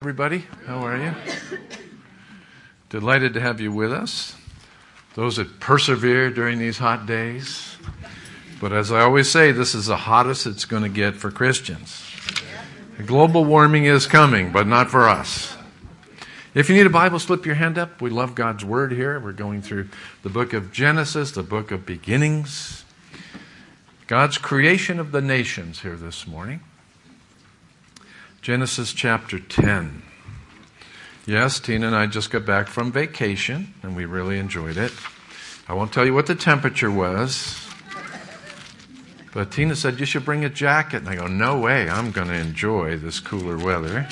Everybody, how are you? Delighted to have you with us. Those that persevere during these hot days. But as I always say, this is the hottest it's going to get for Christians. Global warming is coming, but not for us. If you need a Bible, slip your hand up. We love God's Word here. We're going through the book of Genesis, the book of beginnings. God's creation of the nations here this morning. Genesis chapter 10. Yes, Tina and I just got back from vacation, and we really enjoyed it. I won't tell you what the temperature was, but Tina said, you should bring a jacket. And I go, no way, I'm going to enjoy this cooler weather.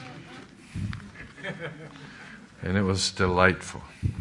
And it was delightful.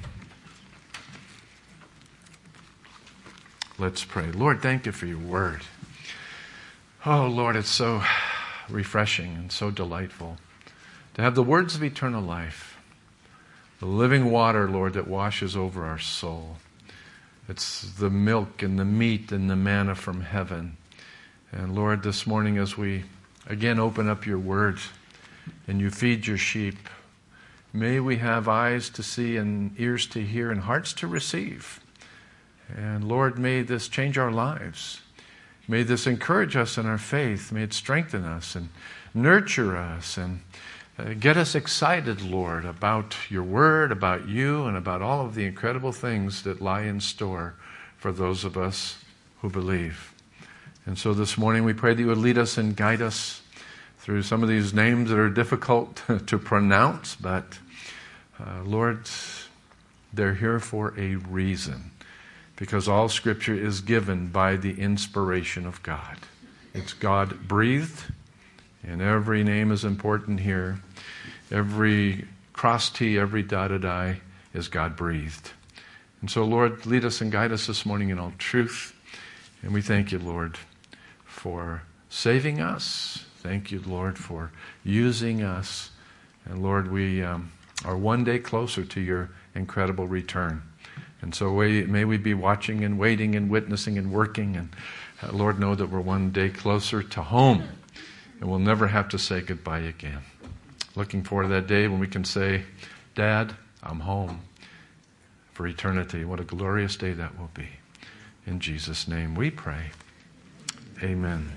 Let's pray. Lord, thank you for your word. Oh, Lord, it's so refreshing and so delightful to have the words of eternal life, the living water, Lord, that washes over our soul. It's the milk and the meat and the manna from heaven. And Lord, this morning as we again open up your word and you feed your sheep, may we have eyes to see and ears to hear and hearts to receive. And Lord, may this change our lives. May this encourage us in our faith. May it strengthen us and nurture us and get us excited, Lord, about your word, about you, and about all of the incredible things that lie in store for those of us who believe. And so this morning we pray that you would lead us and guide us through some of these names that are difficult to pronounce, but Lord, they're here for a reason. Because all Scripture is given by the inspiration of God. It's God-breathed, and every name is important here. Every cross T, every dotted I is God-breathed. And so, Lord, lead us and guide us this morning in all truth. And we thank you, Lord, for saving us. Thank you, Lord, for using us. And, Lord, we are one day closer to your incredible return. And so may we be watching and waiting and witnessing and working. And Lord, know that we're one day closer to home. And we'll never have to say goodbye again. Looking forward to that day when we can say, Dad, I'm home for eternity. What a glorious day that will be. In Jesus' name we pray. Amen.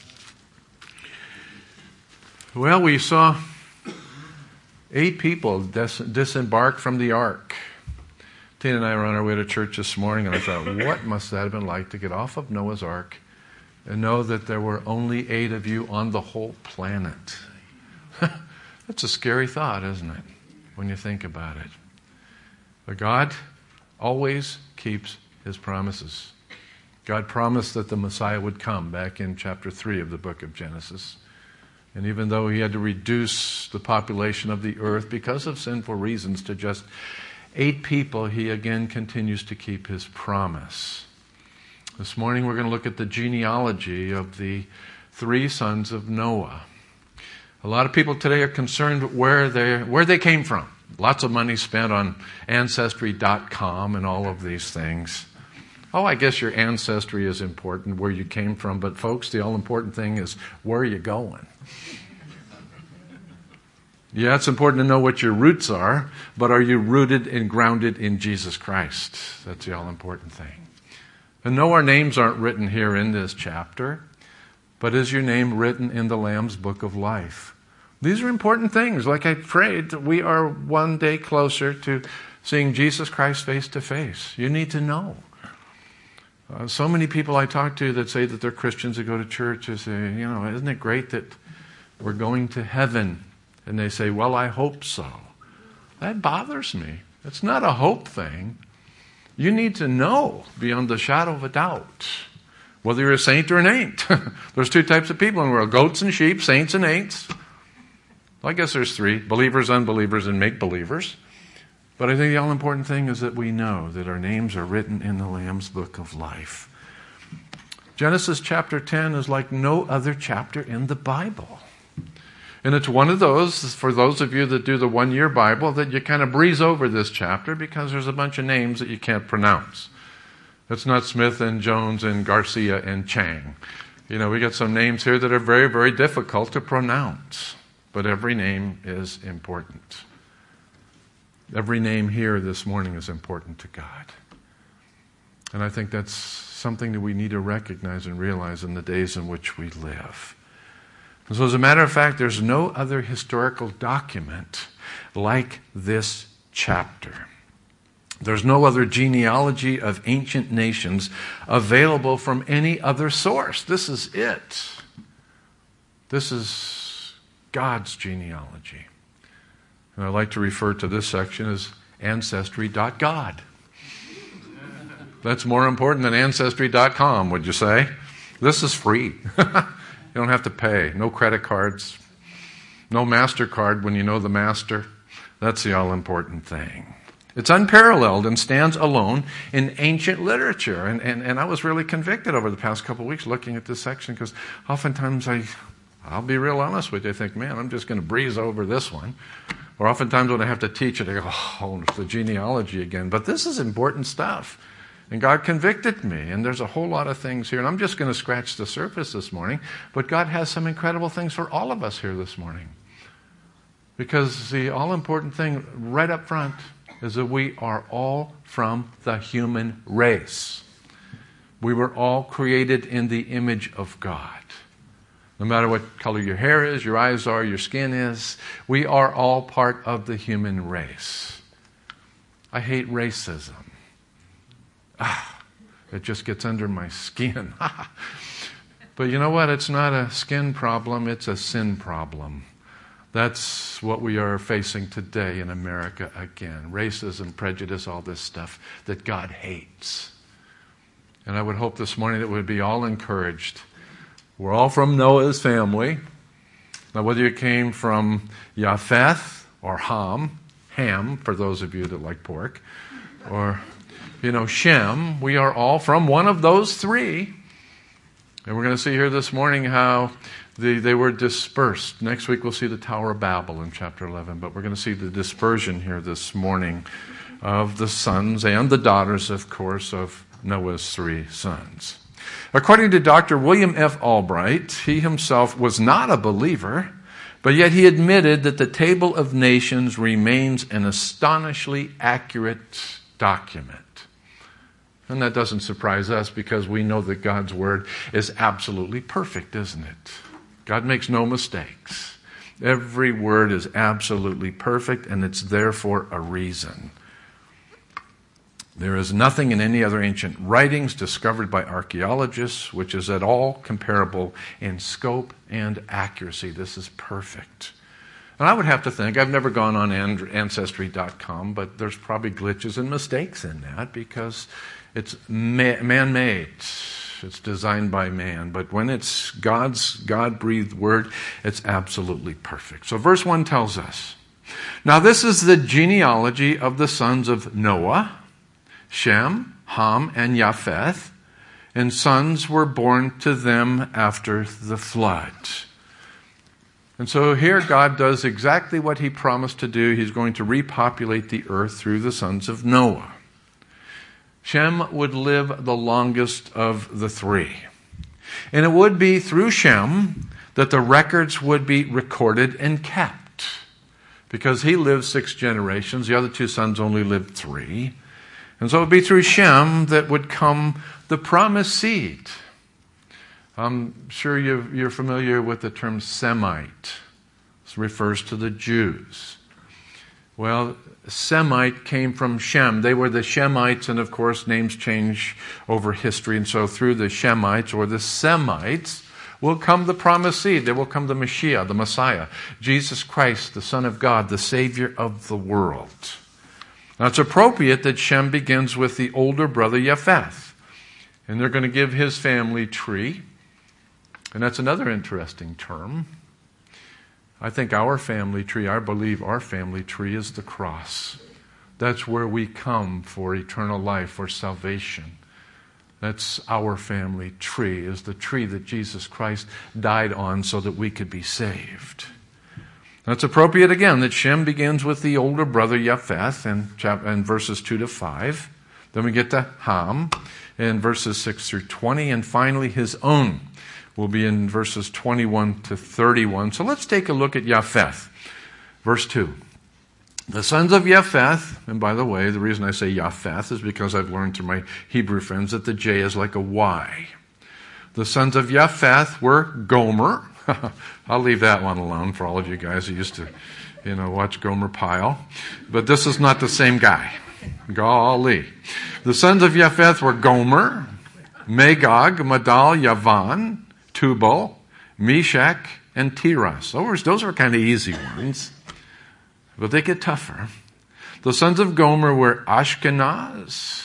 Well, we saw 8 people disembark from the ark. Tina and I were on our way to church this morning, and I thought, what must that have been like to get off of Noah's Ark and know that there were only 8 of you on the whole planet? That's a scary thought, isn't it, when you think about it? But God always keeps his promises. God promised that the Messiah would come back in chapter 3 of the book of Genesis. And even though he had to reduce the population of the earth because of sinful reasons to just 8 people, he again continues to keep his promise. This morning we're going to look at the genealogy of the 3 sons of Noah. A lot of people today are concerned where they came from. Lots of money spent on Ancestry.com and all of these things. Oh, I guess your ancestry is important, where you came from, but folks, the all-important thing is where are you going? Yeah, it's important to know what your roots are, but are you rooted and grounded in Jesus Christ? That's the all-important thing. And no, our names aren't written here in this chapter, but is your name written in the Lamb's Book of Life? These are important things. Like I prayed, we are one day closer to seeing Jesus Christ face to face. You need to know. So many people I talk to that say that they're Christians that go to church, they say, isn't it great that we're going to heaven? And they say, well, I hope so. That bothers me. It's not a hope thing. You need to know beyond the shadow of a doubt whether you're a saint or an ain't. There's 2 types of people in the world, goats and sheep, saints and ain'ts. Well, I guess there's 3, believers, unbelievers, and make-believers. But I think the all-important thing is that we know that our names are written in the Lamb's Book of Life. Genesis chapter 10 is like no other chapter in the Bible. And it's one of those, for those of you that do the one-year Bible, that you kind of breeze over this chapter because there's a bunch of names that you can't pronounce. It's not Smith and Jones and Garcia and Chang. We got some names here that are very, very difficult to pronounce. but every name is important. Every name here this morning is important to God. And I think that's something that we need to recognize and realize in the days in which we live. And so as a matter of fact, there's no other historical document like this chapter. There's no other genealogy of ancient nations available from any other source. This is it. This is God's genealogy. And I like to refer to this section as Ancestry.God. That's more important than Ancestry.com, would you say? This is free. You don't have to pay. No credit cards. No MasterCard when you know the master. That's the all-important thing. It's unparalleled and stands alone in ancient literature. And I was really convicted over the past couple of weeks looking at this section because oftentimes I'll be real honest with you. I think, man, I'm just going to breeze over this one. Or oftentimes when I have to teach it, I go, oh, it's the genealogy again. But this is important stuff. And God convicted me. And there's a whole lot of things here. And I'm just going to scratch the surface this morning. But God has some incredible things for all of us here this morning. Because the all-important thing right up front is that we are all from the human race. We were all created in the image of God. No matter what color your hair is, your eyes are, your skin is, we are all part of the human race. I hate racism. It just gets under my skin. But you know what? It's not a skin problem, it's a sin problem. That's what we are facing today in America again. Racism, prejudice, all this stuff that God hates. And I would hope this morning that we'd be all encouraged. We're all from Noah's family. Now, whether you came from Japheth or Ham, for those of you that like pork, or, Shem, we are all from one of those three. And we're going to see here this morning how they were dispersed. Next week we'll see the Tower of Babel in chapter 11, but we're going to see the dispersion here this morning of the sons and the daughters, of course, of Noah's three sons. According to Dr. William F. Albright, he himself was not a believer, but yet he admitted that the Table of Nations remains an astonishingly accurate document. And that doesn't surprise us because we know that God's Word is absolutely perfect, isn't it? God makes no mistakes. Every word is absolutely perfect, and it's there for a reason. There is nothing in any other ancient writings discovered by archaeologists which is at all comparable in scope and accuracy. This is perfect. And I would have to think, I've never gone on Ancestry.com, but there's probably glitches and mistakes in that because it's man-made. It's designed by man. But when it's God's God-breathed word, it's absolutely perfect. So verse 1 tells us, now this is the genealogy of the sons of Noah, Shem, Ham, and Japheth, and sons were born to them after the flood. And so here God does exactly what he promised to do. He's going to repopulate the earth through the sons of Noah. Shem would live the longest of the three. And it would be through Shem that the records would be recorded and kept. Because he lived 6 generations, the other 2 sons only lived 3. And so it would be through Shem that would come the promised seed. I'm sure you're familiar with the term Semite. This refers to the Jews. Well, Semite came from Shem. They were the Shemites, and of course names change over history. And so through the Shemites or the Semites will come the promised seed. There will come the Mashiach, the Messiah, Jesus Christ, the Son of God, the Savior of the world. Now it's appropriate that Shem begins with the older brother Japheth. And they're going to give his family tree. And that's another interesting term. I think our family tree, I believe our family tree is the cross. That's where we come for eternal life, for salvation. That's our family tree, is the tree that Jesus Christ died on so that we could be saved. That's appropriate again that Shem begins with the older brother Japheth in verses 2 to 5. Then we get to Ham in verses 6 through 20, and finally his own will be in verses 21 to 31. So let's take a look at Japheth. Verse 2. The sons of Japheth, and by the way, the reason I say Japheth is because I've learned through my Hebrew friends that the J is like a Y. The sons of Japheth were Gomer. I'll leave that one alone for all of you guys who used to, watch Gomer Pyle. But this is not the same guy. Golly. The sons of Japheth were Gomer, Magog, Madal, Yavan, Tubal, Meshach, and Tiras. Those are kind of easy ones. But they get tougher. The sons of Gomer were Ashkenaz,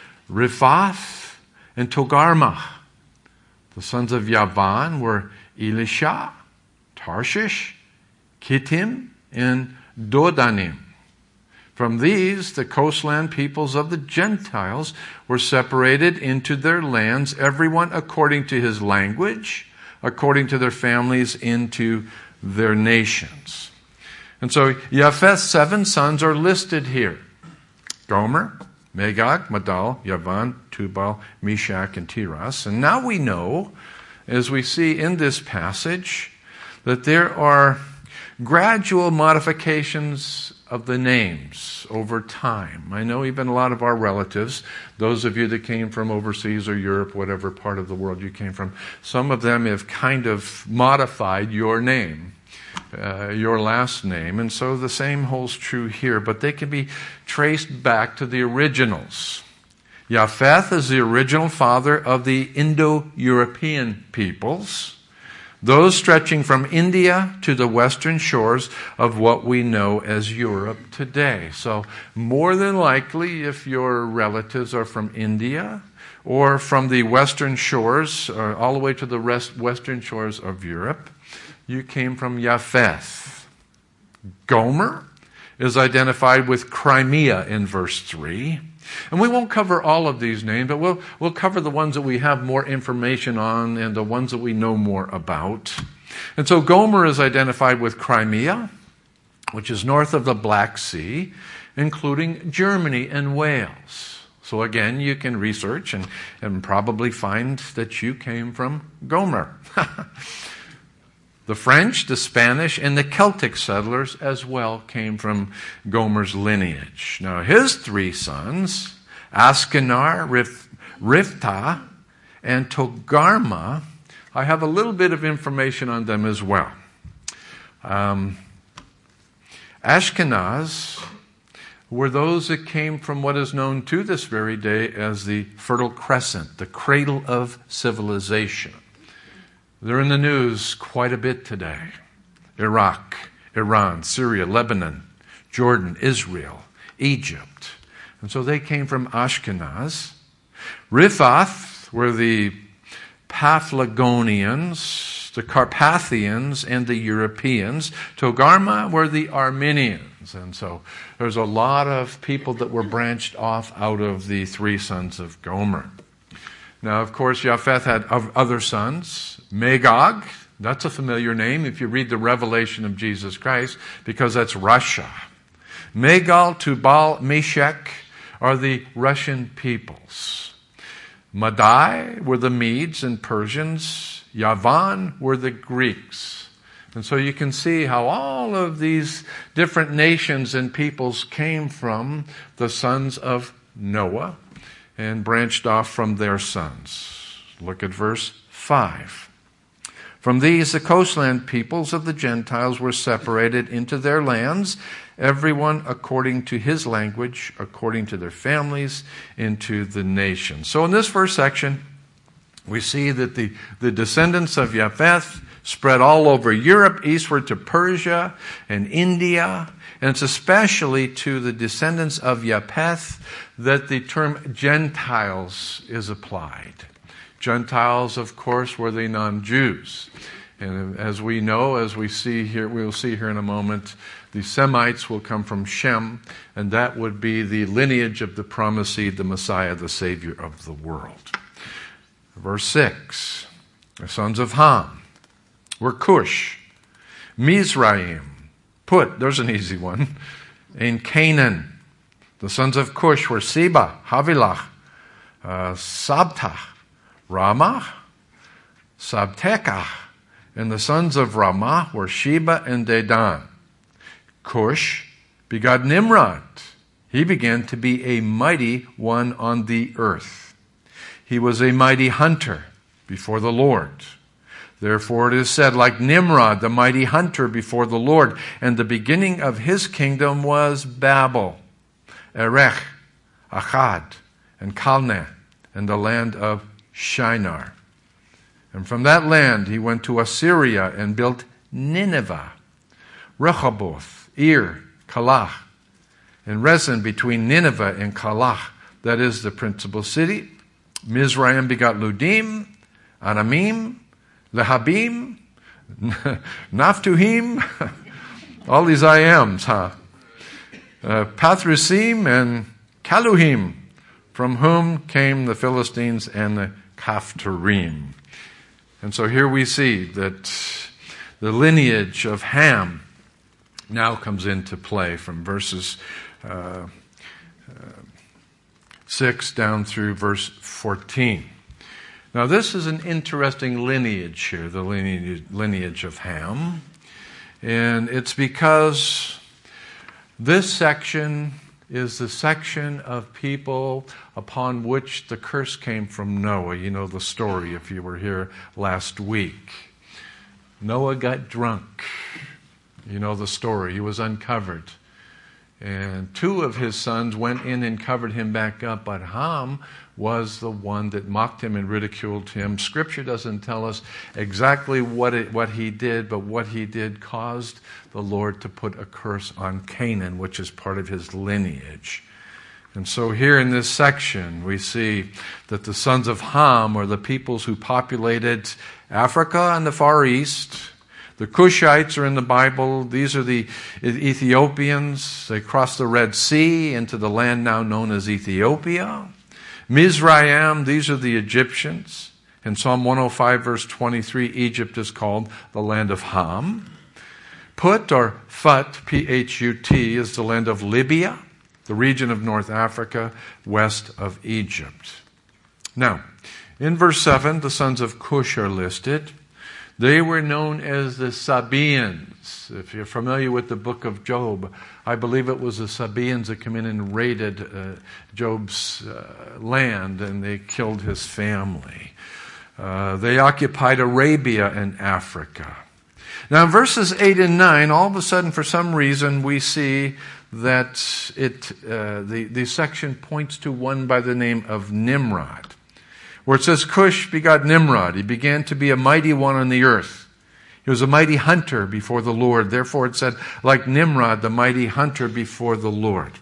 Riphath, and Togarmah. The sons of Yavan were Elisha, Tarshish, Kittim, and Dodanim. From these, the coastland peoples of the Gentiles were separated into their lands, everyone according to his language, according to their families, into their nations. And so Japheth's 7 sons are listed here. Gomer, Magog, Madal, Yavan, Tubal, Meshach, and Tiras. And now we know, as we see in this passage, that there are gradual modifications of the names over time. I know even a lot of our relatives, those of you that came from overseas or Europe, whatever part of the world you came from, some of them have kind of modified your name, your last name. And so the same holds true here, but they can be traced back to the originals. Japheth is the original father of the Indo-European peoples, those stretching from India to the western shores of what we know as Europe today. So more than likely, if your relatives are from India or from the western shores, or all the way to the western shores of Europe, you came from Japheth. Gomer is identified with Crimea in verse 3. And we won't cover all of these names, but we'll cover the ones that we have more information on and the ones that we know more about. And so Gomer is identified with Crimea, which is north of the Black Sea, including Germany and Wales. So again, you can research and probably find that you came from Gomer. The French, the Spanish, and the Celtic settlers as well came from Gomer's lineage. Now, his 3 sons, Askenar, Riphtah, and Togarmah, I have a little bit of information on them as well. Ashkenaz were those that came from what is known to this very day as the Fertile Crescent, the cradle of civilization. They're in the news quite a bit today. Iraq, Iran, Syria, Lebanon, Jordan, Israel, Egypt. And so they came from Ashkenaz. Riphath were the Paphlagonians, the Carpathians, and the Europeans. Togarmah were the Armenians. And so there's a lot of people that were branched off out of the 3 sons of Gomer. Now, of course, Japheth had other sons. Magog, that's a familiar name if you read the Revelation of Jesus Christ, because that's Russia. Magog, Tubal, Meshach are the Russian peoples. Madai were the Medes and Persians. Yavan were the Greeks. And so you can see how all of these different nations and peoples came from the sons of Noah and branched off from their sons. Look at verse 5. From these, the coastland peoples of the Gentiles were separated into their lands, everyone according to his language, according to their families, into the nations. So in this first section, we see that the descendants of Japheth spread all over Europe, eastward to Persia and India. And it's especially to the descendants of Japheth that the term Gentiles is applied. Gentiles, of course, were the non-Jews. And as we know, as we see here, we'll see here in a moment, the Semites will come from Shem, and that would be the lineage of the promised seed, the Messiah, the Savior of the world. Verse 6, the sons of Ham were Cush, Mizraim, Put, there's an easy one, and Canaan. The sons of Cush were Seba, Havilah, Sabtah, Ramah, Sabtekah. And the sons of Ramah were Sheba and Dedan. Cush begot Nimrod. He began to be a mighty one on the earth. He was a mighty hunter before the Lord. Therefore it is said, like Nimrod, the mighty hunter before the Lord. And the beginning of his kingdom was Babel, Erech, Akkad, and Calneh, and the land of Shinar. And from that land he went to Assyria and built Nineveh, Rehoboth, Ir, Calah, and Resen between Nineveh and Calah, that is the principal city. Mizraim begot Ludim, Anamim, Lehabim, Naphtuhim, all these I ams, Pathrusim and Kaluhim, from whom came the Philistines and the Caphtorim. And so here we see that the lineage of Ham now comes into play from verses 6 down through verse 14. Now this is an interesting lineage here, the lineage of Ham. And it's because this section is the section of people upon which the curse came from Noah. You know the story if you were here last week. Noah got drunk. You know the story. He was uncovered. And 2 of his sons went in and covered him back up, but Ham was the one that mocked him and ridiculed him. Scripture doesn't tell us exactly what he did, but what he did caused the Lord to put a curse on Canaan, which is part of his lineage. And so here in this section, we see that the sons of Ham are the peoples who populated Africa and the Far East. The Cushites are in the Bible. These are the Ethiopians. They crossed the Red Sea into the land now known as Ethiopia. Mizraim, these are the Egyptians. In Psalm 105, verse 23, Egypt is called the land of Ham. Put, or Phut, P-H-U-T, is the land of Libya, the region of North Africa, west of Egypt. Now, in verse 7, the sons of Cush are listed. They were known as the Sabaeans. If you're familiar with the book of Job, I believe it was the Sabaeans that came in and raided Job's land, and they killed his family. They occupied Arabia and Africa. Now in verses 8 and 9, all of a sudden, for some reason, we see that the section points to one by the name of Nimrod, where it says, Cush begot Nimrod. He began to be a mighty one on the earth. He was a mighty hunter before the Lord. Therefore it said, like Nimrod, the mighty hunter before the Lord.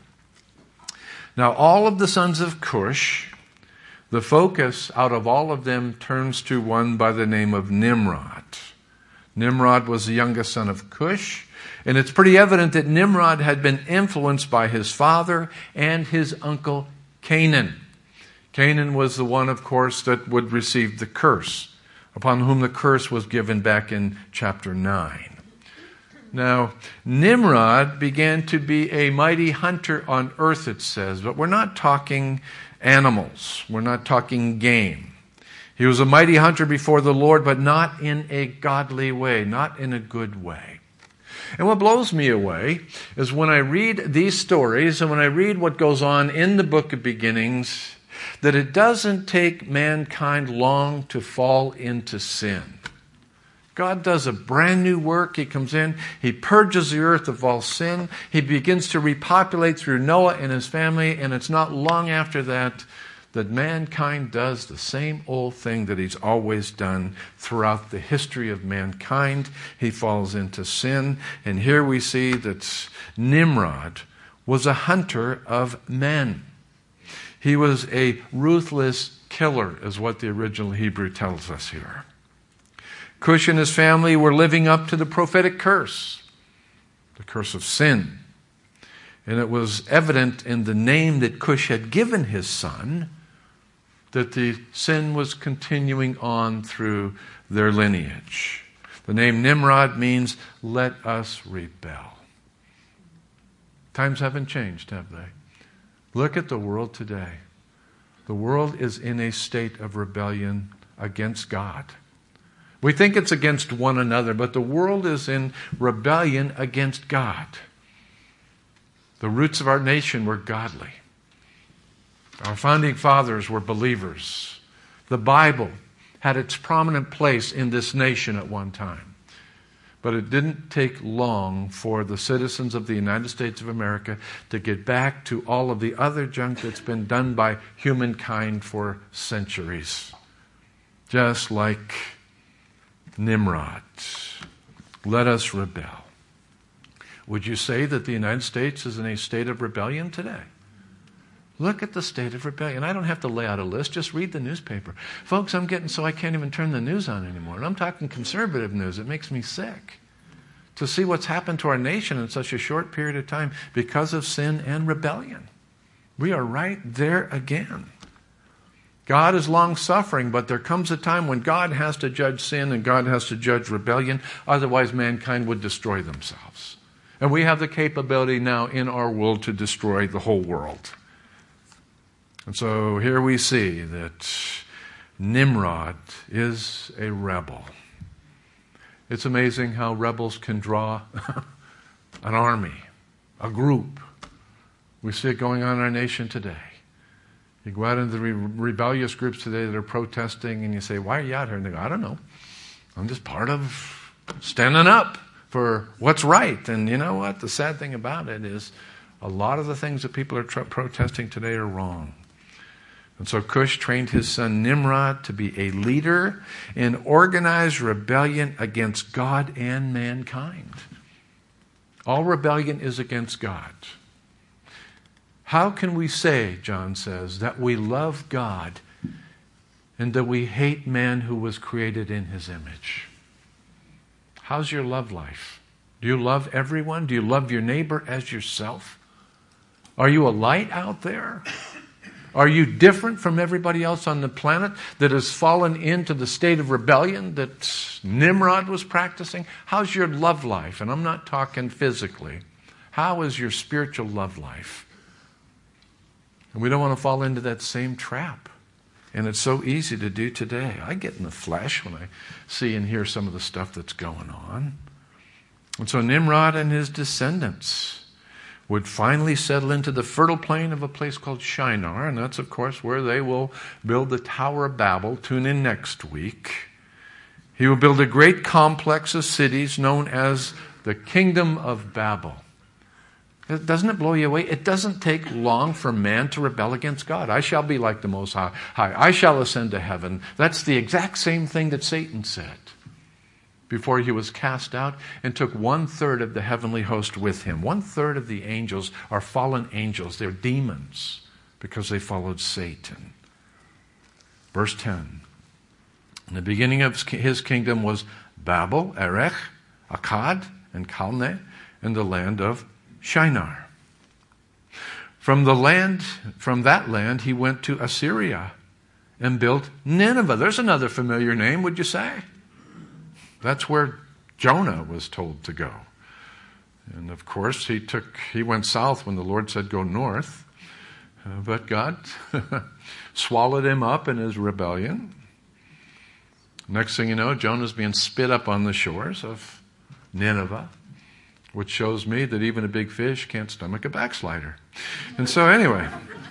Now all of the sons of Cush, the focus out of all of them turns to one by the name of Nimrod. Nimrod was the youngest son of Cush, and it's pretty evident that Nimrod had been influenced by his father and his uncle Canaan. Canaan was the one, of course, that would receive the curse, upon whom the curse was given back in chapter 9. Now, Nimrod began to be a mighty hunter on earth, it says, but we're not talking animals. We're not talking game. He was a mighty hunter before the Lord, but not in a godly way, not in a good way. And what blows me away is when I read these stories and when I read what goes on in the book of Beginnings, that it doesn't take mankind long to fall into sin. God does a brand new work. He comes in, He purges the earth of all sin. He begins to repopulate through Noah and his family, and it's not long after that mankind does the same old thing that he's always done throughout the history of mankind. He falls into sin, and here we see that Nimrod was a hunter of men. He was a ruthless killer, is what the original Hebrew tells us here. Cush and his family were living up to the prophetic curse, the curse of sin. And it was evident in the name that Cush had given his son that the sin was continuing on through their lineage. The name Nimrod means, let us rebel. Times haven't changed, have they? Look at the world today. The world is in a state of rebellion against God. We think it's against one another, but the world is in rebellion against God. The roots of our nation were godly. Our founding fathers were believers. The Bible had its prominent place in this nation at one time. But it didn't take long for the citizens of the United States of America to get back to all of the other junk that's been done by humankind for centuries. Just like Nimrod. Let us rebel. Would you say that the United States is in a state of rebellion today? Look at the state of rebellion. I don't have to lay out a list. Just read the newspaper. Folks, I'm getting so I can't even turn the news on anymore. And I'm talking conservative news. It makes me sick to see what's happened to our nation in such a short period of time because of sin and rebellion. We are right there again. God is long-suffering, but there comes a time when God has to judge sin and God has to judge rebellion. Otherwise, mankind would destroy themselves. And we have the capability now in our world to destroy the whole world. And so here we see that Nimrod is a rebel. It's amazing how rebels can draw an army, a group. We see it going on in our nation today. You go out into the rebellious groups today that are protesting and you say, why are you out here? And they go, I don't know. I'm just part of standing up for what's right. And you know what? The sad thing about it is a lot of the things that people are protesting today are wrong. And so Cush trained his son Nimrod to be a leader in organized rebellion against God and mankind. All rebellion is against God. How can we say, John says, that we love God and that we hate man who was created in his image? How's your love life? Do you love everyone? Do you love your neighbor as yourself? Are you a light out there? Are you different from everybody else on the planet that has fallen into the state of rebellion that Nimrod was practicing? How's your love life? And I'm not talking physically. How is your spiritual love life? And we don't want to fall into that same trap. And it's so easy to do today. I get in the flesh when I see and hear some of the stuff that's going on. And so Nimrod and his descendants would finally settle into the fertile plain of a place called Shinar, and that's, of course, where they will build the Tower of Babel. Tune in next week. He will build a great complex of cities known as the Kingdom of Babel. Doesn't it blow you away? It doesn't take long for man to rebel against God. I shall be like the Most High. I shall ascend to heaven. That's the exact same thing that Satan said before he was cast out and took 1/3 of the heavenly host with him. 1/3 of the angels are fallen angels. They're demons because they followed Satan. Verse 10. In the beginning of his kingdom was Babel, Erech, Akkad, and Calneh, in the land of Shinar. From that land, he went to Assyria and built Nineveh. There's another familiar name, would you say? That's where Jonah was told to go. And of course, he went south when the Lord said go north. But God swallowed him up in his rebellion. Next thing you know, Jonah's being spit up on the shores of Nineveh, which shows me that even a big fish can't stomach a backslider. And so anyway,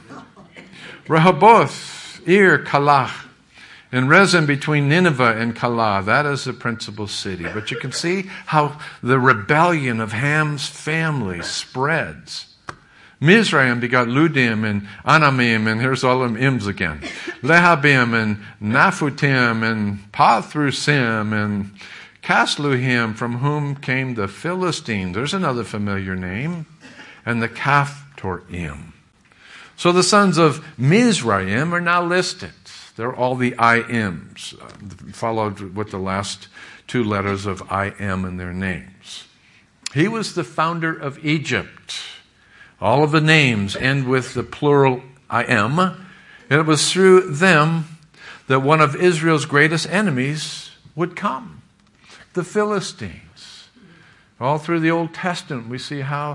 Rehoboth, Kalah, and Rezin between Nineveh and Calah, that is the principal city. But you can see how the rebellion of Ham's family spreads. Mizraim begot Ludim and Anamim, and here's all them Ims again. Lehabim and Naphutim and Pathrusim and Casluhim, from whom came the Philistines. There's another familiar name. And the Caphtorim. So the sons of Mizraim are now listed. They're all the I-Ms, followed with the last 2 letters of I-M in their names. He was the founder of Egypt. All of the names end with the plural I-M. And it was through them that one of Israel's greatest enemies would come. The Philistines. All through the Old Testament, we see how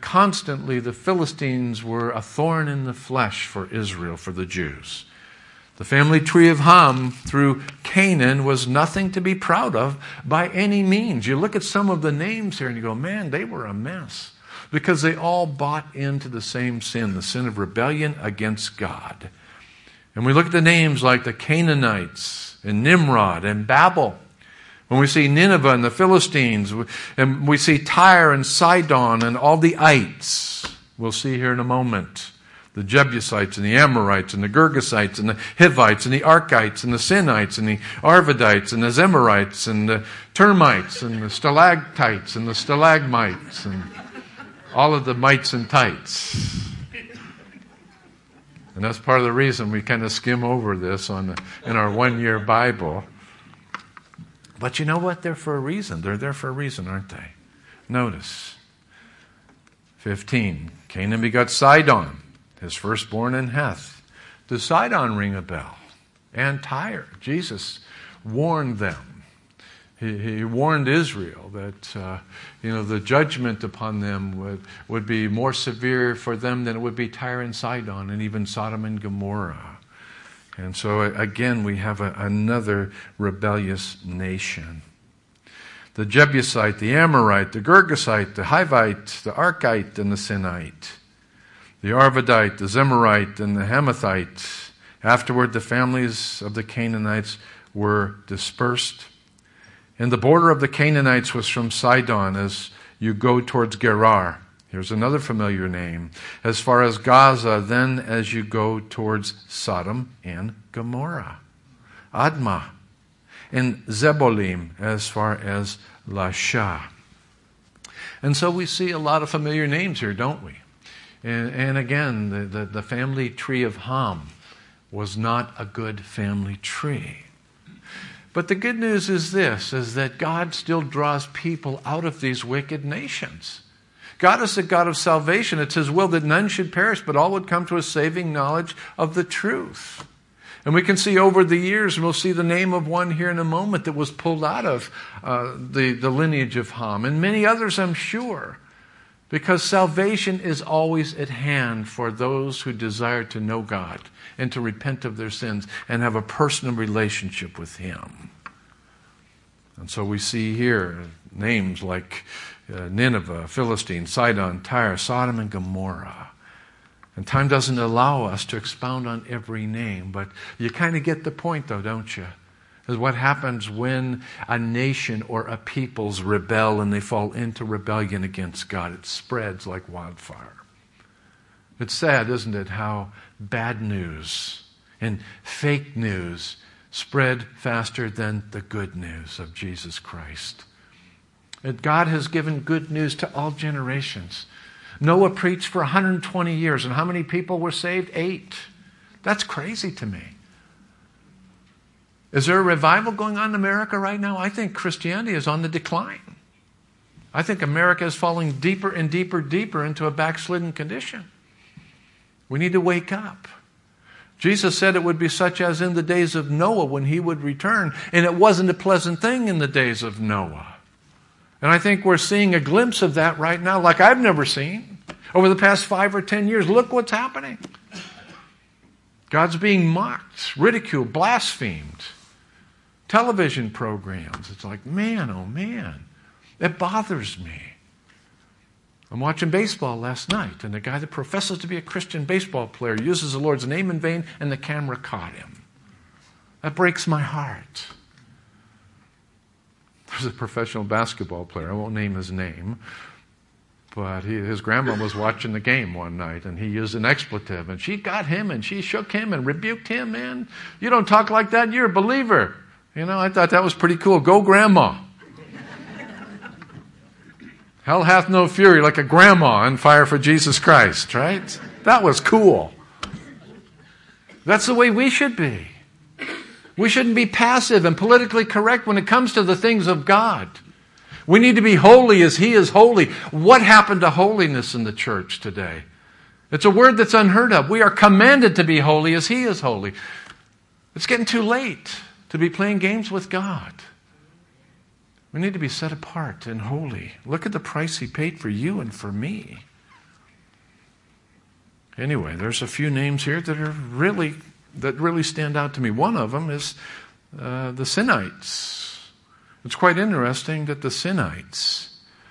constantly the Philistines were a thorn in the flesh for Israel, for the Jews. The family tree of Ham through Canaan was nothing to be proud of by any means. You look at some of the names here and you go, man, they were a mess. Because they all bought into the same sin, the sin of rebellion against God. And we look at the names like the Canaanites and Nimrod and Babel. When we see Nineveh and the Philistines, and we see Tyre and Sidon and all the ites, we'll see here in a moment. The Jebusites and the Amorites and the Girgasites and the Hivites and the Arkites and the Sinites and the Arvadites and the Zemarites and the termites and the stalactites and the stalagmites and all of the mites and tights. And that's part of the reason we kind of skim over this in our one-year Bible. But you know what? They're for a reason. They're there for a reason, aren't they? Notice. 15. Canaan begot Sidon, his firstborn in Heth. Does Sidon ring a bell? And Tyre. Jesus warned them. He warned Israel that the judgment upon them would be more severe for them than it would be Tyre and Sidon and even Sodom and Gomorrah. And so again we have another rebellious nation. The Jebusite, the Amorite, the Girgasite, the Hivite, the Arkite, and the Sinite. The Arvadite, the Zemarite, and the Hamathite. Afterward the families of the Canaanites were dispersed. And the border of the Canaanites was from Sidon as you go towards Gerar. Here's another familiar name. As far as Gaza, then as you go towards Sodom and Gomorrah. Admah. And Zebolim as far as Lasha. And so we see a lot of familiar names here, don't we? And again, the family tree of Ham was not a good family tree. But the good news is this, is that God still draws people out of these wicked nations. God is the God of salvation. It's His will that none should perish, but all would come to a saving knowledge of the truth. And we can see over the years, and we'll see the name of one here in a moment that was pulled out of the lineage of Ham, and many others, I'm sure. Because salvation is always at hand for those who desire to know God and to repent of their sins and have a personal relationship with Him. And so we see here names like Nineveh, Philistine, Sidon, Tyre, Sodom, and Gomorrah. And time doesn't allow us to expound on every name, but you kind of get the point though, don't you? Is what happens when a nation or a people's rebel and they fall into rebellion against God. It spreads like wildfire. It's sad, isn't it, how bad news and fake news spread faster than the good news of Jesus Christ. And God has given good news to all generations. Noah preached for 120 years, and how many people were saved? 8. That's crazy to me. Is there a revival going on in America right now? I think Christianity is on the decline. I think America is falling deeper and deeper into a backslidden condition. We need to wake up. Jesus said it would be such as in the days of Noah when He would return, and it wasn't a pleasant thing in the days of Noah. And I think we're seeing a glimpse of that right now like I've never seen. Over the past 5 or 10 years, look what's happening. God's being mocked, ridiculed, blasphemed. Television programs. It's like, man, oh man, it bothers me. I'm watching baseball last night, and the guy that professes to be a Christian baseball player uses the Lord's name in vain, and the camera caught him. That breaks my heart. There's a professional basketball player, I won't name his name, but his grandma was watching the game one night, and he used an expletive, and she got him, and she shook him, and rebuked him, man. You don't talk like that, you're a believer. I thought that was pretty cool. Go grandma. Hell hath no fury like a grandma on fire for Jesus Christ, right? That was cool. That's the way we should be. We shouldn't be passive and politically correct when it comes to the things of God. We need to be holy as He is holy. What happened to holiness in the church today? It's a word that's unheard of. We are commanded to be holy as He is holy. It's getting too late to be playing games with God. We need to be set apart and holy. Look at the price He paid for you and for me. Anyway, there's a few names here that are really that really stand out to me. One of them is the Sinites. It's quite interesting that the Sinites,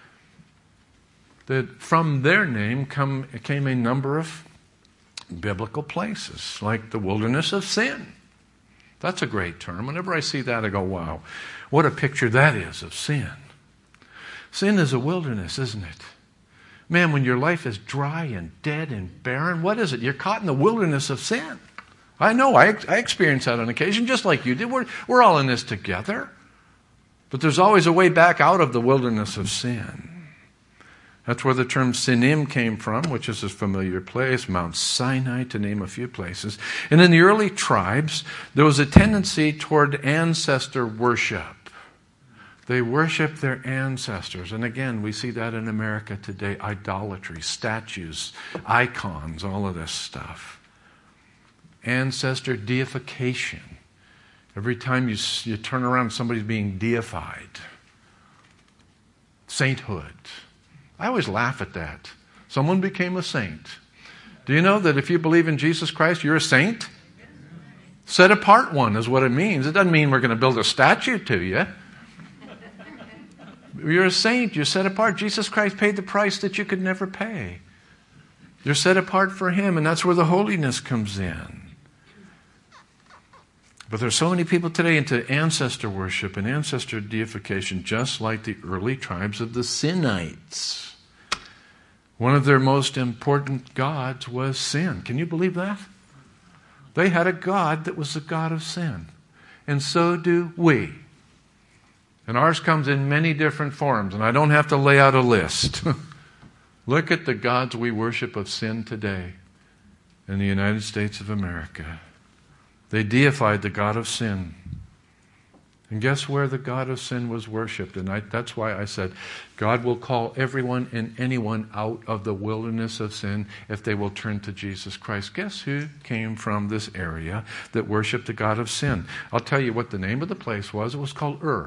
that from their name came a number of biblical places, like the wilderness of sin. That's a great term. Whenever I see that, I go, wow, what a picture that is of sin. Sin is a wilderness, isn't it? Man, when your life is dry and dead and barren, what is it? You're caught in the wilderness of sin. I know, I experience that on occasion, just like you did. We're all in this together. But there's always a way back out of the wilderness of sin. That's where the term Sinim came from, which is a familiar place, Mount Sinai, to name a few places. And in the early tribes, there was a tendency toward ancestor worship. They worshiped their ancestors. And again, we see that in America today, idolatry, statues, icons, all of this stuff. Ancestor deification. Every time you turn around, somebody's being deified. Sainthood. I always laugh at that. Someone became a saint. Do you know that if you believe in Jesus Christ, you're a saint? Set apart one is what it means. It doesn't mean we're going to build a statue to you. You're a saint. You're set apart. Jesus Christ paid the price that you could never pay. You're set apart for Him, and that's where the holiness comes in. But there's so many people today into ancestor worship and ancestor deification, just like the early tribes of the Sinites. One of their most important gods was sin. Can you believe that? They had a god that was the god of sin. And so do we. And ours comes in many different forms, and I don't have to lay out a list. Look at the gods we worship of sin today in the United States of America. They deified the god of sin. And guess where the god of sin was worshipped? And that's why I said, God will call everyone and anyone out of the wilderness of sin if they will turn to Jesus Christ. Guess who came from this area that worshipped the god of sin? I'll tell you what the name of the place was. It was called Ur.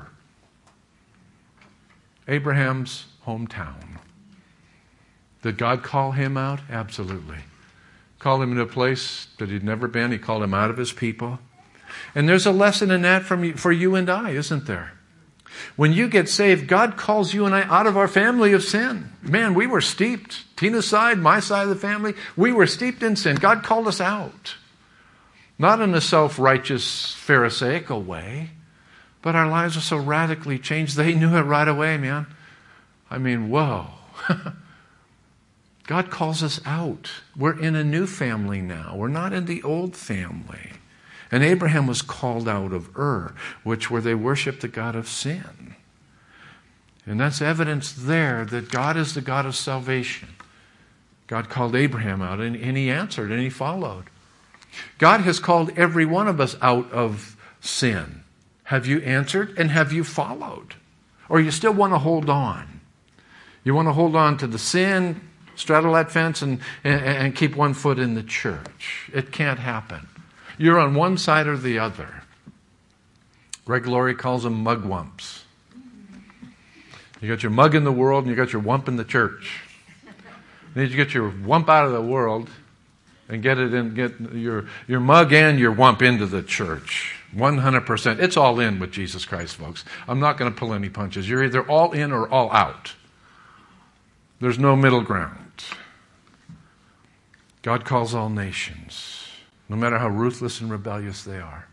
Abraham's hometown. Did God call him out? Absolutely. Called him in a place that he'd never been. He called him out of his people. And there's a lesson in that for you and I, isn't there? When you get saved, God calls you and I out of our family of sin. Man, we were steeped. Tina's side, my side of the family, we were steeped in sin. God called us out. Not in a self-righteous, pharisaical way, but our lives are so radically changed. They knew it right away, man. I mean, whoa. God calls us out. We're in a new family now. We're not in the old family. And Abraham was called out of Ur, where they worshiped the god of sin. And that's evidence there that God is the God of salvation. God called Abraham out, and he answered, and he followed. God has called every one of us out of sin. Have you answered, and have you followed? Or you still want to hold on? You want to hold on to the sin, straddle that fence, and keep one foot in the church. It can't happen. You're on one side or the other. Greg Laurie calls them mugwumps. You got your mug in the world and you got your wump in the church. You need to get your wump out of the world and get your mug and your wump into the church. 100%. It's all in with Jesus Christ, folks. I'm not going to pull any punches. You're either all in or all out. There's no middle ground. God calls all nations, no matter how ruthless and rebellious they are.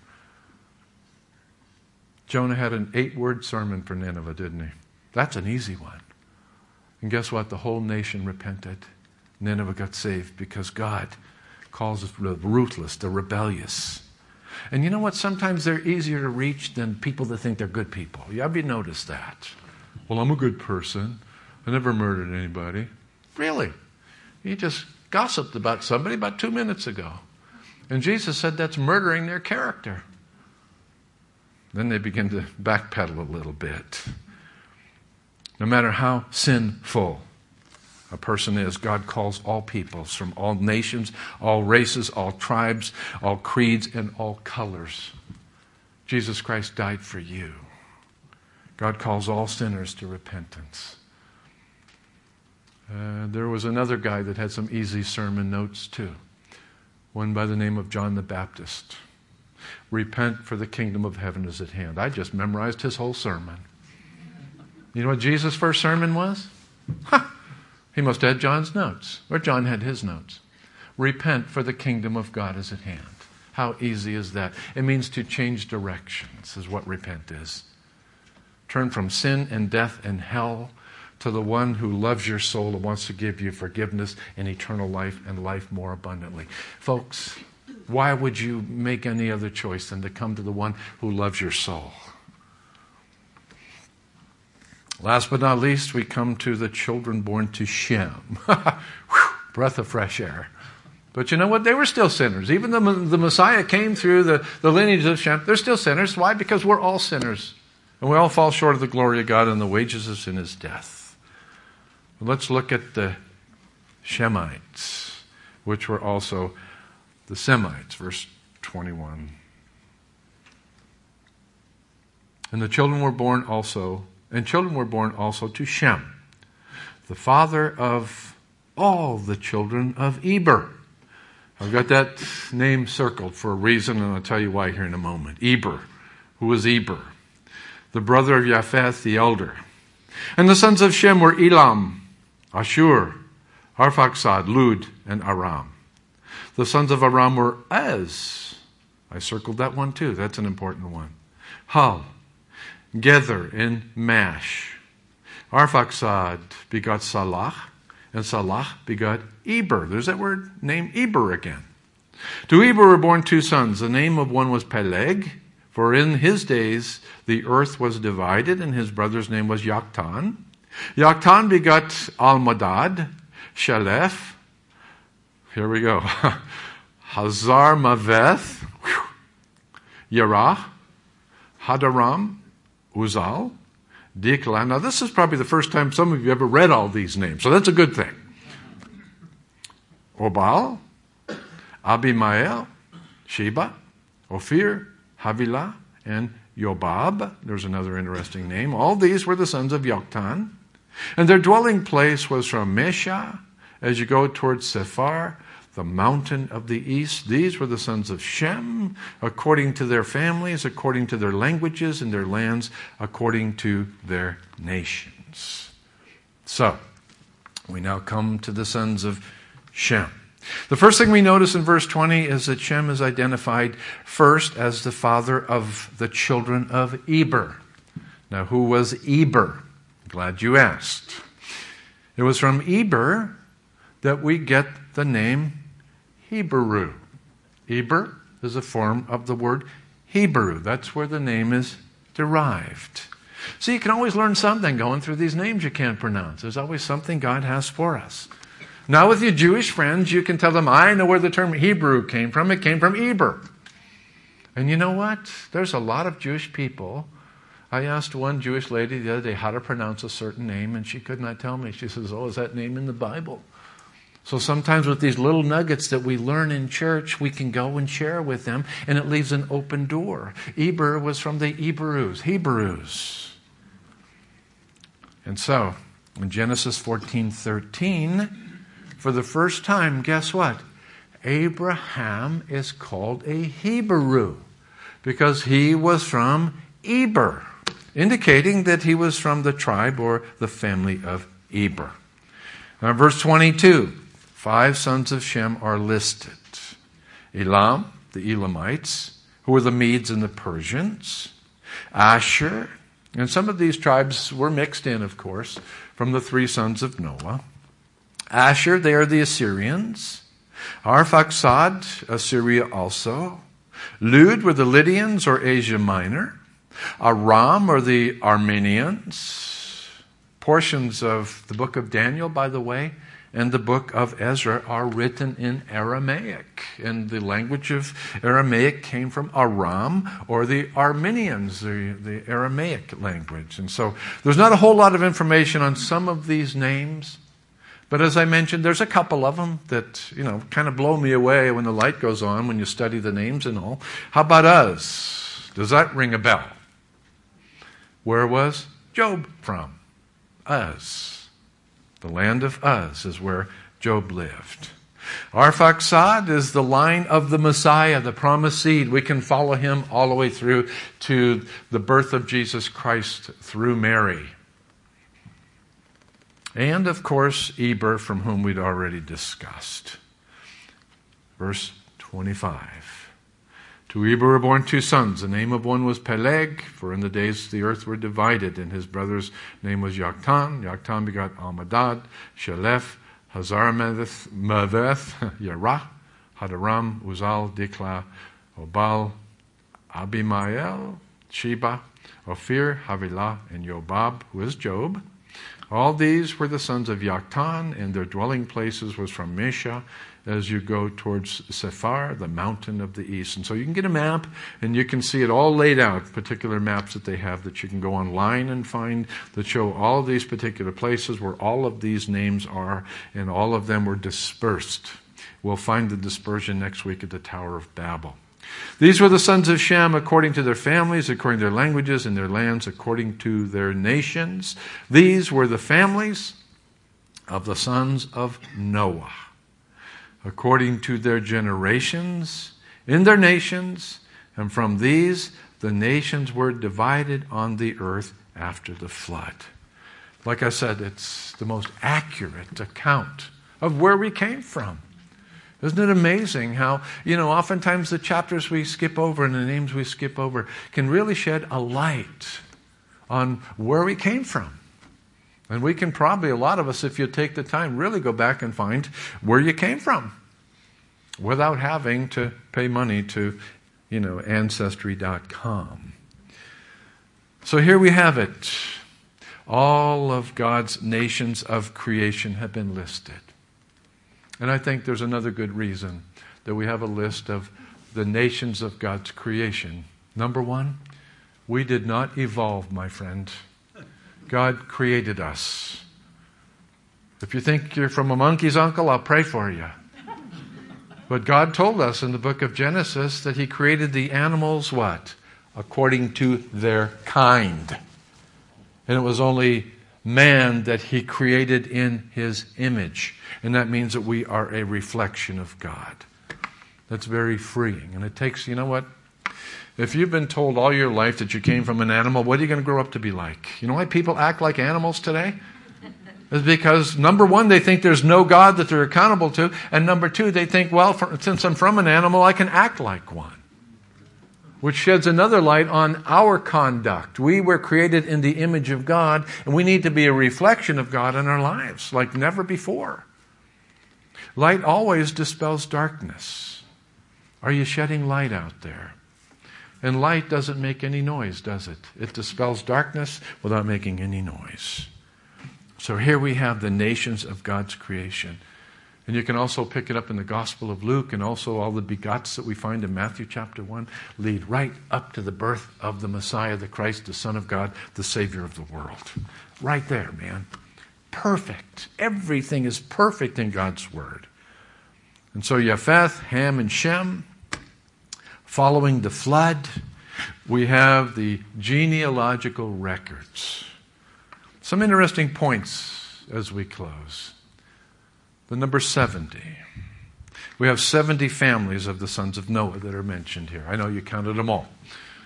Jonah had an 8-word sermon for Nineveh, didn't he? That's an easy one. And guess what? The whole nation repented. Nineveh got saved because God calls the ruthless, the rebellious. And you know what? Sometimes they're easier to reach than people that think they're good people. Have you noticed that? Well, I'm a good person. I never murdered anybody. Really? You just gossiped about somebody about 2 minutes ago. And Jesus said that's murdering their character. Then they begin to backpedal a little bit. No matter how sinful a person is, God calls all peoples from all nations, all races, all tribes, all creeds, and all colors. Jesus Christ died for you. God calls all sinners to repentance. There was another guy that had some easy sermon notes too. one by the name of John the Baptist. Repent, for the kingdom of heaven is at hand. I just memorized his whole sermon. You know what Jesus' first sermon was? He must have had John's notes, or John had his notes. Repent, for the kingdom of God is at hand. How easy is that? It means to change directions, is what repent is. Turn from sin and death and hell to the one who loves your soul and wants to give you forgiveness and eternal life and life more abundantly. Folks, why would you make any other choice than to come to the one who loves your soul? Last but not least, we come to the children born to Shem. Breath of fresh air. But you know what? They were still sinners. Even the Messiah came through the lineage of Shem. They're still sinners. Why? Because we're all sinners. And we all fall short of the glory of God, and the wages of sin is death. But let's look at the Shemites, which were also the Semites. Verse 21. And the children were born also, to Shem, the father of all the children of Eber. I've got that name circled for a reason, and I'll tell you why here in a moment. Eber. Who was Eber? The brother of Japheth, the elder. And the sons of Shem were Elam, Ashur, Arphaxad, Lud, and Aram. The sons of Aram were Ez. I circled that one too. That's an important one. Hul, Gether, and Mash. Arphaxad begot Salah, and Salah begot Eber. There's that word name, Eber, again. To Eber were born two sons. The name of one was Peleg, for in his days the earth was divided, and his brother's name was Yoktan. Yoktan begot Almadad, Shalef. Here we go. Hazar Maveth, Yerah, Hadaram, Uzal, Dikla. Now this is probably the first time some of you ever read all these names, so that's a good thing. Obal, Abimael, Sheba, Ophir, Havilah, and Yobab. There's another interesting name. All these were the sons of Yoktan. And their dwelling place was from Mesha, as you go towards Sephar, the mountain of the east. These were the sons of Shem, according to their families, according to their languages and their lands, according to their nations. So, we now come to the sons of Shem. The first thing we notice in verse 20 is that Shem is identified first as the father of the children of Eber. Now, who was Eber? Glad you asked. It was from Eber that we get the name Hebrew. Eber is a form of the word Hebrew. That's where the name is derived. So you can always learn something going through these names you can't pronounce. There's always something God has for us. Now with your Jewish friends, you can tell them, I know where the term Hebrew came from. It came from Eber. And you know what? There's a lot of Jewish people. I asked one Jewish lady the other day how to pronounce a certain name, and she could not tell me. She says, is that name in the Bible? So sometimes with these little nuggets that we learn in church, we can go and share with them, and it leaves an open door. Eber was from the Hebrews. And so, in Genesis 14:13, for the first time, guess what? Abraham is called a Hebrew because he was from Eber, indicating that he was from the tribe or the family of Eber. Now, verse 22, 5 sons of Shem are listed. Elam, the Elamites, who were the Medes and the Persians. Asher, and some of these tribes were mixed in, of course, from the 3 sons of Noah. Asher, they are the Assyrians. Arphaxad, Assyria also. Lud were the Lydians or Asia Minor. Aram are the Armenians. Portions of the book of Daniel, by the way, and the book of Ezra are written in Aramaic. And the language of Aramaic came from Aram, or the Armenians, the Aramaic language. And so there's not a whole lot of information on some of these names. But as I mentioned, there's a couple of them that, kind of blow me away when the light goes on, when you study the names and all. How about Uz? Does that ring a bell? Where was Job from? Uz. The land of Uz is where Job lived. Arphaxad is the line of the Messiah, the promised seed. We can follow him all the way through to the birth of Jesus Christ through Mary. And, of course, Eber, from whom we'd already discussed. Verse 25. To Eber were born 2 sons. The name of one was Peleg, for in the days the earth were divided, and his brother's name was Yoktan. Yoktan begot Almadad, Shelef, Hazarmaveth, Yerah, Hadaram, Uzal, Dikla, Obal, Abimael, Sheba, Ophir, Havilah, and Yobab, who is Job. All these were the sons of Yoktan, and their dwelling places was from Mesha, as you go towards Sephar, the mountain of the east. And so you can get a map, and you can see it all laid out, particular maps that they have that you can go online and find that show all of these particular places where all of these names are, and all of them were dispersed. We'll find the dispersion next week at the Tower of Babel. These were the sons of Shem according to their families, according to their languages, and their lands according to their nations. These were the families of the sons of Noah, according to their generations, in their nations, and from these the nations were divided on the earth after the flood. Like I said, it's the most accurate account of where we came from. Isn't it amazing how, oftentimes the chapters we skip over and the names we skip over can really shed a light on where we came from. And we can probably, a lot of us, if you take the time, really go back and find where you came from without having to pay money to, Ancestry.com. So here we have it. All of God's nations of creation have been listed. And I think there's another good reason that we have a list of the nations of God's creation. Number one, we did not evolve, my friend. God created us. If you think you're from a monkey's uncle, I'll pray for you. But God told us in the book of Genesis that he created the animals, what? According to their kind. And it was only man that he created in his image. And that means that we are a reflection of God. That's very freeing. And it takes, if you've been told all your life that you came from an animal, what are you going to grow up to be like? You know why people act like animals today? It's because, number one, they think there's no God that they're accountable to. And number two, they think, since I'm from an animal, I can act like one. Which sheds another light on our conduct. We were created in the image of God, and we need to be a reflection of God in our lives, like never before. Light always dispels darkness. Are you shedding light out there? And light doesn't make any noise, does it? It dispels darkness without making any noise. So here we have the nations of God's creation. And you can also pick it up in the Gospel of Luke, and also all the begots that we find in Matthew chapter 1 lead right up to the birth of the Messiah, the Christ, the Son of God, the Savior of the world. Right there, man. Perfect. Everything is perfect in God's Word. And so Japheth, Ham, and Shem, following the flood, we have the genealogical records. Some interesting points as we close. The number 70. We have 70 families of the sons of Noah that are mentioned here. I know you counted them all.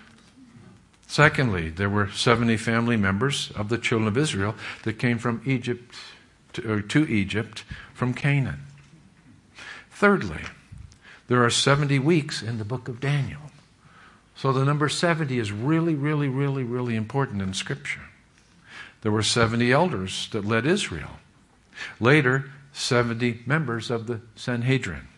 Secondly, there were 70 family members of the children of Israel that came from Egypt to Egypt from Canaan. Thirdly, there are 70 weeks in the book of Daniel. So the number 70 is really, really, really, really important in Scripture. There were 70 elders that led Israel. Later, 70 members of the Sanhedrin.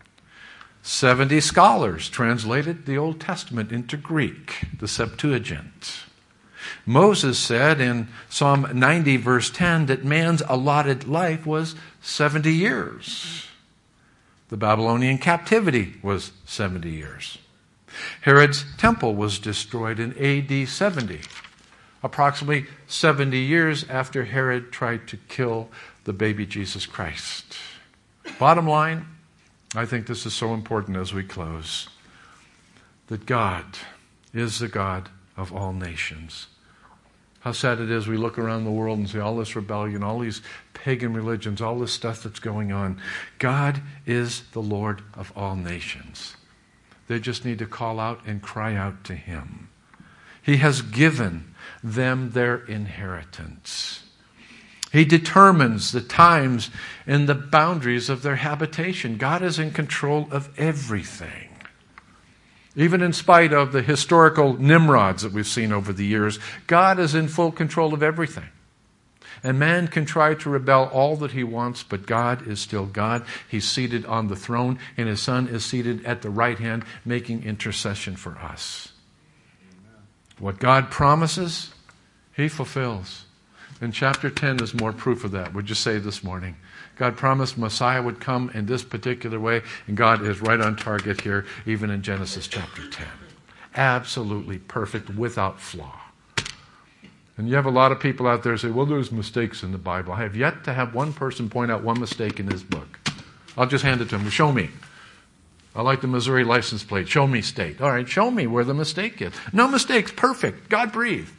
70 scholars translated the Old Testament into Greek, the Septuagint. Moses said in Psalm 90, verse 10, that man's allotted life was 70 years. The Babylonian captivity was 70 years. Herod's temple was destroyed in AD 70, approximately 70 years after Herod tried to kill the baby Jesus Christ. Bottom line, I think this is so important as we close, that God is the God of all nations. How sad it is we look around the world and see all this rebellion, all these pagan religions, all this stuff that's going on. God is the Lord of all nations. They just need to call out and cry out to Him. He has given them their inheritance. He determines the times and the boundaries of their habitation. God is in control of everything. Even in spite of the historical Nimrods that we've seen over the years, God is in full control of everything. And man can try to rebel all that he wants, but God is still God. He's seated on the throne, and His Son is seated at the right hand, making intercession for us. What God promises, He fulfills. And chapter 10 is more proof of that, would you say this morning? God promised Messiah would come in this particular way, and God is right on target here, even in Genesis chapter 10. Absolutely perfect, without flaw. And you have a lot of people out there who say, well, there's mistakes in the Bible. I have yet to have one person point out one mistake in this book. I'll just hand it to them. Show me. I like the Missouri license plate. Show me state. All right, show me where the mistake is. No mistakes, perfect. God breathed.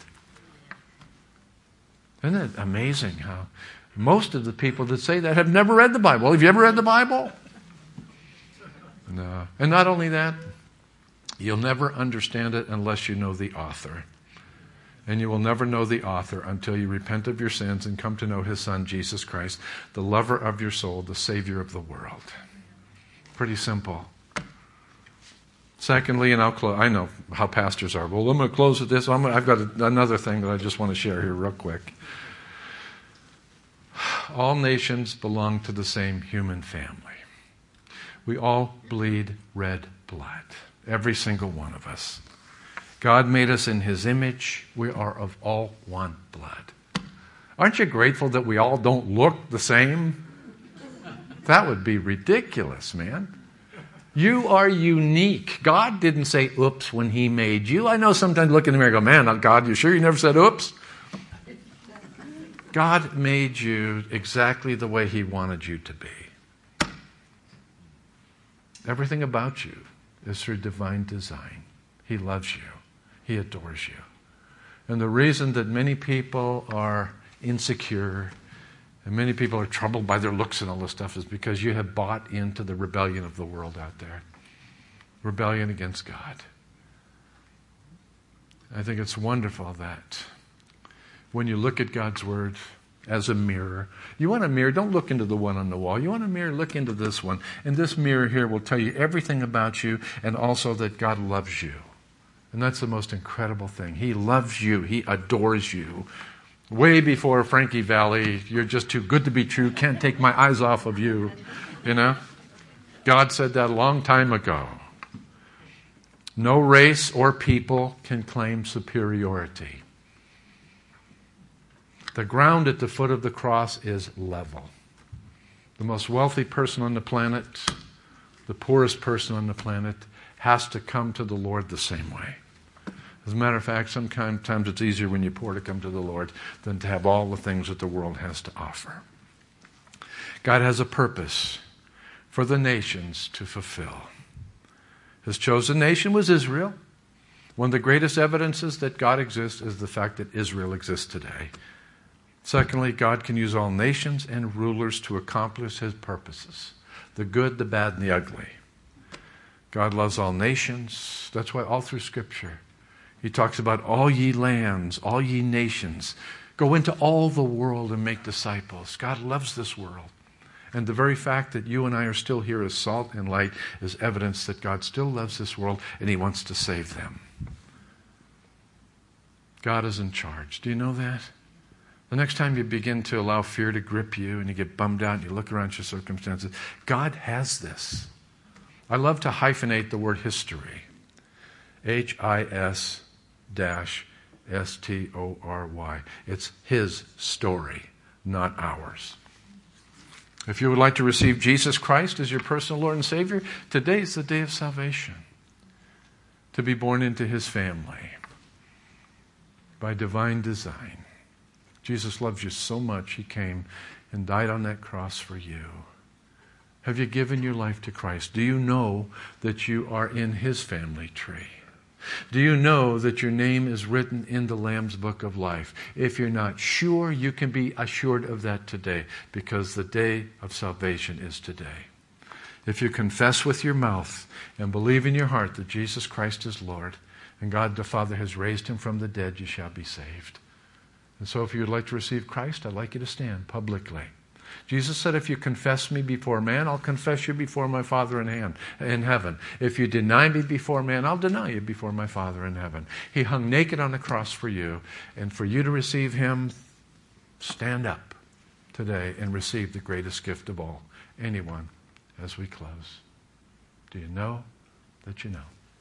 Isn't it amazing how most of the people that say that have never read the Bible? Have you ever read the Bible? No. And not only that, you'll never understand it unless you know the author. And you will never know the author until you repent of your sins and come to know His Son, Jesus Christ, the lover of your soul, the Savior of the world. Pretty simple. Secondly, and I'll close. I know how pastors are. Well, I'm going to close with this. I've got another thing that I just want to share here real quick. All nations belong to the same human family. We all bleed red blood. Every single one of us. God made us in His image. We are of all one blood. Aren't you grateful that we all don't look the same? That would be ridiculous, man. You are unique. God didn't say oops when He made you. I know sometimes look in the mirror and go, man, God, you sure you never said oops? God made you exactly the way He wanted you to be. Everything about you is through divine design. He loves you. He adores you. And the reason that many people are insecure and many people are troubled by their looks and all this stuff is because you have bought into the rebellion of the world out there. Rebellion against God. I think it's wonderful that when you look at God's Word as a mirror, you want a mirror, don't look into the one on the wall. You want a mirror, look into this one. And this mirror here will tell you everything about you and also that God loves you. And that's the most incredible thing. He loves you. He adores you. Way before Frankie Valli, you're just too good to be true, can't take my eyes off of you. You know? God said that a long time ago. No race or people can claim superiority. The ground at the foot of the cross is level. The most wealthy person on the planet, the poorest person on the planet, has to come to the Lord the same way. As a matter of fact, sometimes it's easier when you're poor to come to the Lord than to have all the things that the world has to offer. God has a purpose for the nations to fulfill. His chosen nation was Israel. One of the greatest evidences that God exists is the fact that Israel exists today. Secondly, God can use all nations and rulers to accomplish His purposes. The good, the bad, and the ugly. God loves all nations. That's why all through Scripture, He talks about all ye lands, all ye nations. Go into all the world and make disciples. God loves this world. And the very fact that you and I are still here as salt and light is evidence that God still loves this world and He wants to save them. God is in charge. Do you know that? The next time you begin to allow fear to grip you and you get bummed out and you look around your circumstances, God has this. I love to hyphenate the word history. H-I-S-S-T-O-R-Y. It's His story, not ours. If you would like to receive Jesus Christ as your personal Lord and Savior, today is the day of salvation. To be born into His family by divine design. Jesus loves you so much, He came and died on that cross for you. Have you given your life to Christ? Do you know that you are in His family tree? Do you know that your name is written in the Lamb's Book of Life? If you're not sure, you can be assured of that today, because the day of salvation is today. If you confess with your mouth and believe in your heart that Jesus Christ is Lord and God the Father has raised him from the dead, you shall be saved. And so if you would like to receive Christ, I'd like you to stand publicly. Jesus said, if you confess me before man, I'll confess you before my Father in heaven. If you deny me before man, I'll deny you before my Father in heaven. He hung naked on the cross for you, and for you to receive him, stand up today and receive the greatest gift of all. Anyone, as we close. Do you know that you know?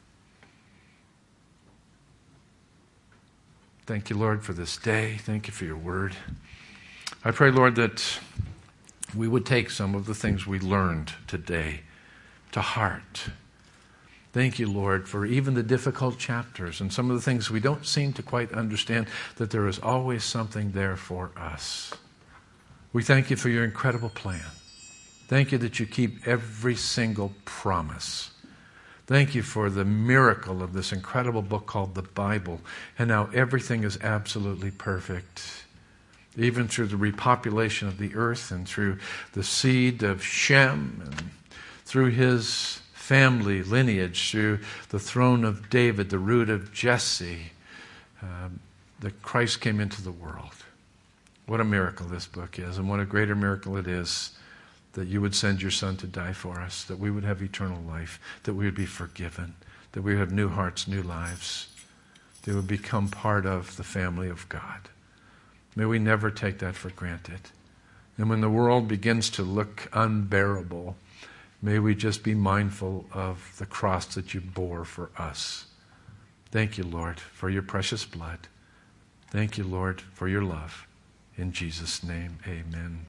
Thank you, Lord, for this day. Thank you for your word. I pray, Lord, that we would take some of the things we learned today to heart. Thank you, Lord, for even the difficult chapters and some of the things we don't seem to quite understand, that there is always something there for us. We thank you for your incredible plan. Thank you that you keep every single promise. Thank you for the miracle of this incredible book called the Bible. And now everything is absolutely perfect. Even through the repopulation of the earth and through the seed of Shem and through his family lineage, through the throne of David, the root of Jesse, that Christ came into the world. What a miracle this book is, and what a greater miracle it is that you would send your Son to die for us, that we would have eternal life, that we would be forgiven, that we would have new hearts, new lives, that we would become part of the family of God. May we never take that for granted. And when the world begins to look unbearable, may we just be mindful of the cross that you bore for us. Thank you, Lord, for your precious blood. Thank you, Lord, for your love. In Jesus' name, amen.